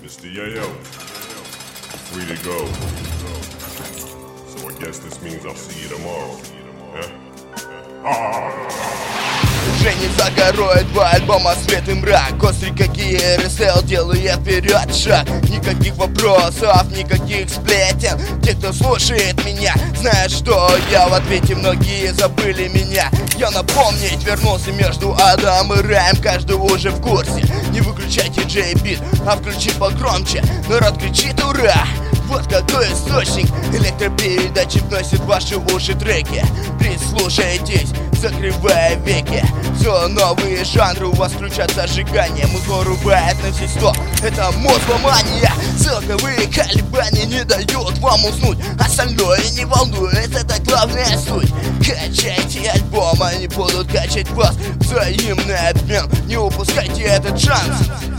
Mr. Yayo, free to go. So I guess this means I'll see you tomorrow. Женя за горой, 2 альбома «Свет и мрак». Острый как РСЛ, делая вперед шаг. Никаких вопросов, никаких сплетен. Те, кто слушает меня, знают, что я в ответе. Многие забыли меня. Я напомнить вернулся между адом и раем. Каждый уже в курсе. Не выключайте J-бит, а включи погромче. Народ кричит «Ура!» Вот какой источник электропередачи вносит в ваши уши треки. Прислушайтесь, закрывая веки. Все новые жанры у вас включат зажигание. Музло рубает на все 100. Это музломания. Целковые колебания не дают вам уснуть. Остальное не волнует, это главная суть. Качайте альбом, они будут качать вас. Взаимный обмен, не упускайте этот шанс.